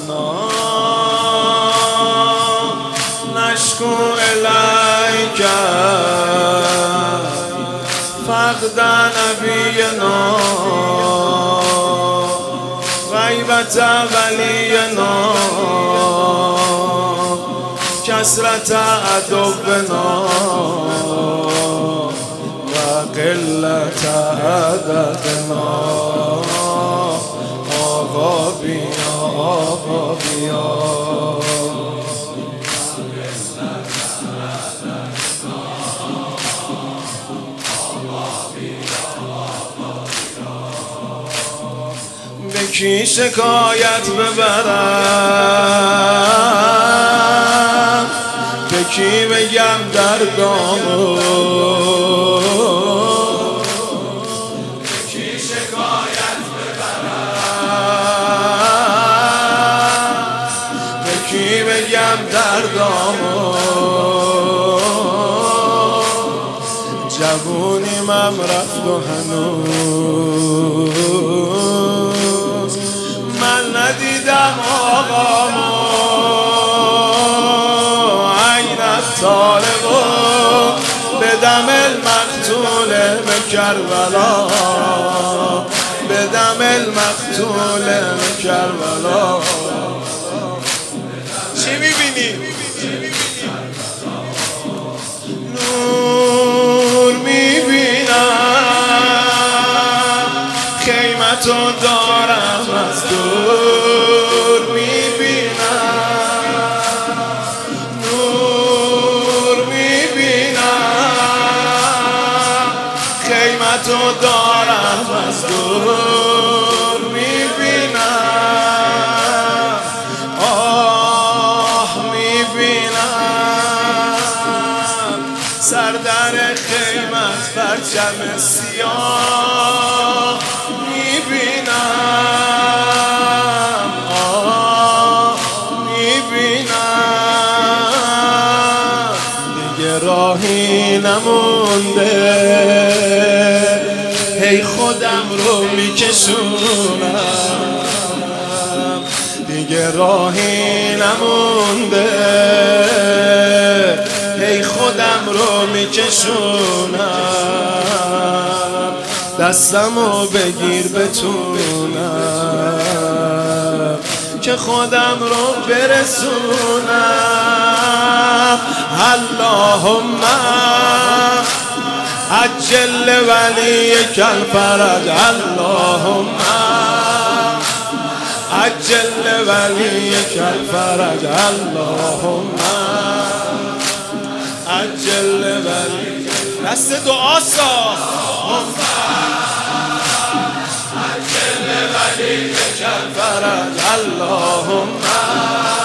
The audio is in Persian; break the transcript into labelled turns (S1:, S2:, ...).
S1: ربنا نشكو إليك فقد نبينا غيبة ولينا كسرة عدونا وقلة عددنا آقا بیا آقا بیا به کی شکایت ببرم به کی بگم دردامو به کی شکایت ببرم به کی بگم دردامو جوونیم رفت و هنوز من ندیدم آقامو عین الطالبو به دم المقتول به کربلا به دم المقتول به کربلا چی میبینی؟ نور میبینم خیمتو دارم از دور میبینم نور میبینم خیمتو دارم از دور میبینم آه میبینم سر در خیمت پرچم سیاه میبینم آه میبینم دیگه راهی نمونده هی خودم رو میکشونم دیگه راهی نمونده هی خودم رو میکشونم دستمو بگیر بتونم که خودم رو برسونم اللهم عجل ولیک الفرج اللهم عجل ولیک الفرج اللهم عجل ولیک دست دعا سا عجل ولیک الفرج اللهم